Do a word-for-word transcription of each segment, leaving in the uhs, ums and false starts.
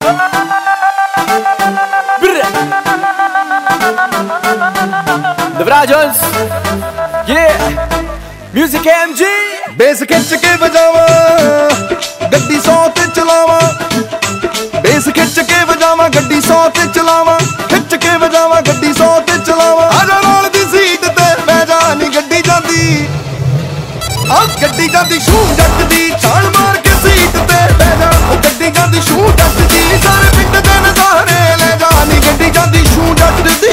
Devra Jones, yeah, music M G। Bass खिच के बजावा गड्डी सौ ते चलावा, बेस खिच के बजावा गड्डी सौ ते चलावा, खिच के बजावा गड्डी सौ ते चलावा। आजा नाल दी सीट ते मैं जा नी गड्डी जांदी, आ गड्डी जांदी शू जट दी, छाल मार के सीट ते मैं जा। ओ गड्डी जांदी शू जट दी, सारे पिंड दे नज़ारे ले जा नी गड्डी जांदी शू जट दी।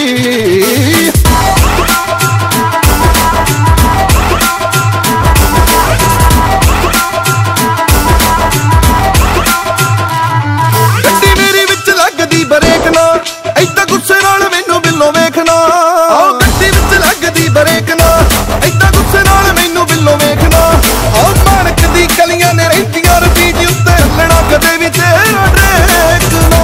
ਬਰੇਕ ਨਾ ਐਦਾਂ ਗੁੱਸੇ ਨਾਲ ਮੈਨੂੰ ਬਿੱਲੋਂ ਵੇਖਣਾ, ਆਹ ਗੱਡੀ ਵਿੱਚ ਲੱਗਦੀ ਬਰੇਕ ਨਾ ਐਦਾਂ ਗੁੱਸੇ ਨਾਲ ਮੈਨੂੰ ਬਿੱਲੋਂ ਵੇਖਣਾ। ਆਹ ਮਾਣਕ ਦੀ ਕਲੀਆਂ ਨੇ ਰਹਿੰਦੀਆਂ ਰਪੀਟ ਉੱਤੇ ਹੱਲਣਾ ਕਦੇ ਵੀ ਤੇਰਾ ਡਰੇਕ ਨਾ।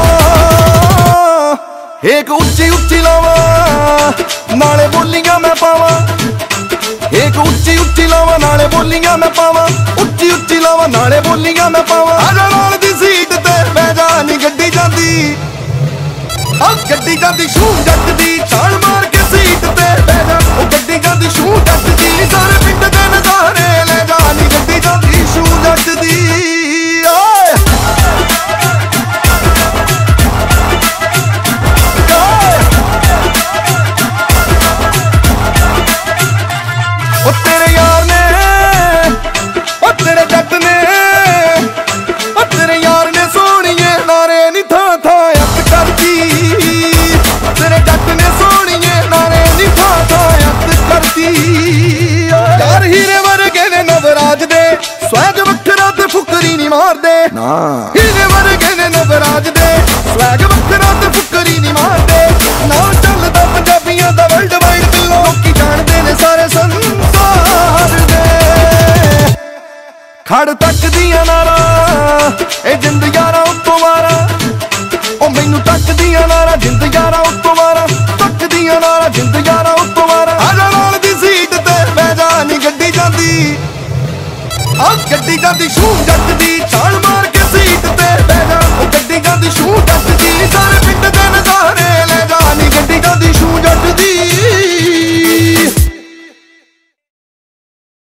ਏਕ ਉੱਚੀ ਉੱਚੀ ਲਾਵਾਂ ਨਾਲੇ ਬੋਲੀਆਂ ਮੈਂ ਪਾਵਾਂ, ਏਕ ਉੱਚੀ ਉੱਚੀ ਲਾਵਾਂ ਨਾਲੇ ਬੋਲੀਆਂ ਮੈਂ ਪਾਵਾਂ, ਉੱਚੀ ਉੱਚੀ ਲਾਵਾਂ ਨਾਲੇ ਬੋਲੀਆਂ ਮੈਂ ਪਾਵਾਂ। ਆਜਾ ਨਾਲ ਦੀ ਸੀਟ ਤੇ ਬਹਿ ਜਾ ਨੀ ਗੱਡੀ ਜਾਂਦੀ, ਆ ਗੱਡੀ ਜਾਂਦੀ ਸ਼ੂ ਜੱਟ ਦੀ, ਛਾਲ ਮਾਰ ਕੇ ਸੀਟ ਤੇ ਬਹਿ ਜਾ। ਉਹ ਗੱਡੀ ਜਾਂਦੀ ਸ਼ੂ ਜੱਟ ਦੀ, ਸਾਰੇ ਪਿੰਡ ਦੇ ਨਜ਼ਾਰੇ ਲੈ ਜਾ ਨੀ ਗੱਡੀ ਜਾਂਦੀ ਸ਼ੂ ਜੱਟ ਦੀ। ਓਏ ਉਹ ਤੇਰੇ ਯਾਰ ਨੇ, ਉਹ ਤੇਰੇ ਜੱਟ ਨੇ, ਉਹ ਤੇਰੇ ਯਾਰ ਨੇ ਸੋਹਣੀਏ ਨਾਰੇ ਨੀ ਥਾਂ ਥਾਂ ਅੱਤ ਕਰਦੀ, ਤੇਰੇ ਜੱਟ ਨੇ ਸੋਹਣੀਏ ਨਾਰੇ ਨੀ ਥਾਂ ਥਾਂ ਅੱਤ ਕਰਦੀ। ਯਾਰ ਹੀਰੇ ਵਰਗੇ ਨੇ ਨਵਰਾਜ ਦੇ, ਸਵੈਗ ਵੱਖਰਾ ਤੇ ਫੁਕਰੀ ਨੀ ਮਾਰਦੇ ਨਾ, ਹੀਰੇ ਵਰਗੇ ਨੇ ਨਵਰਾਜ ਦੇ, ਸਵੈਗ ਵੱਖਰਾ ਤੇ ਫੁਕਰੀ ਨੀ ਮਾਰਦੇ। ਨਾ ਚੱਲਦਾ ਪੰਜਾਬੀਆਂ ਦਾ ਵਰਲਡ ਵਾਈਡ ਬਿੱਲੋਂ, ਲੋਕੀ ਜਾਣਦੇ ਨੇ ਸਾਰੇ ਸੰਸਾਰ ਦੇ। ਖੜ ਤੱਕਦੀਆਂ ਨਾਰਾ ਇਹ ਜਿੰਦ ਯਾਰਾਂ ਉੱਤੋਂ ਮਾਰਾ, ਉਹ ਮੈਨੂੰ ਤੱਕਦੀਆਂ ਨਾਰਾ ਜਿੰਦ ਯਾਰਾਂ ਉੱਤੋਂ ਮਾਰਾ, ਤੱਕਦੀਆਂ ਨਾਰਾ ਜਿੰਦ ਯਾਰਾਂ ਉੱਤੋਂ ਮਾਰਾ। ਆਜਾ ਨਾਲ ਦੀ ਸੀਟ ਤੇ ਬਹਿ ਜਾ ਨੀ ਗੱਡੀ ਜਾਂਦੀ, ਆ ਗੱਡੀ ਜਾਂਦੀ ਸ਼ੂ ਜੱਟ ਦੀ, ਛਾਲ ਮਾਰ ਕੇ ਸੀਟ ਤੇ